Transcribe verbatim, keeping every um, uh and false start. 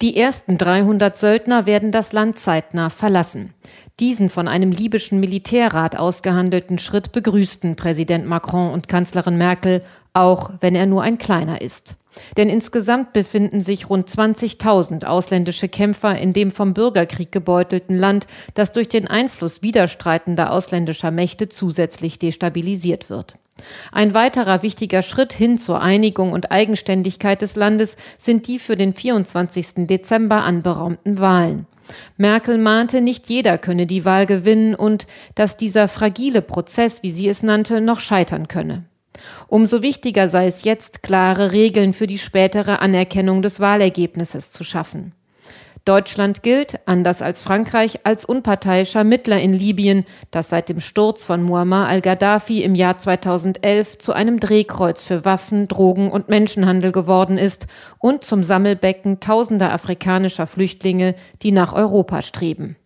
Die ersten dreihundert Söldner werden das Land zeitnah verlassen. Diesen von einem libyschen Militärrat ausgehandelten Schritt begrüßten Präsident Macron und Kanzlerin Merkel, auch wenn er nur ein kleiner ist. Denn insgesamt befinden sich rund zwanzigtausend ausländische Kämpfer in dem vom Bürgerkrieg gebeutelten Land, das durch den Einfluss widerstreitender ausländischer Mächte zusätzlich destabilisiert wird. Ein weiterer wichtiger Schritt hin zur Einigung und Eigenständigkeit des Landes sind die für den vierundzwanzigsten Dezember anberaumten Wahlen. Merkel mahnte, nicht jeder könne die Wahl gewinnen und dass dieser fragile Prozess, wie sie es nannte, noch scheitern könne. Umso wichtiger sei es jetzt, klare Regeln für die spätere Anerkennung des Wahlergebnisses zu schaffen. Deutschland gilt, anders als Frankreich, als unparteiischer Mittler in Libyen, das seit dem Sturz von Muammar al-Gaddafi im Jahr zweitausendelf zu einem Drehkreuz für Waffen-, Drogen- und Menschenhandel geworden ist und zum Sammelbecken tausender afrikanischer Flüchtlinge, die nach Europa streben.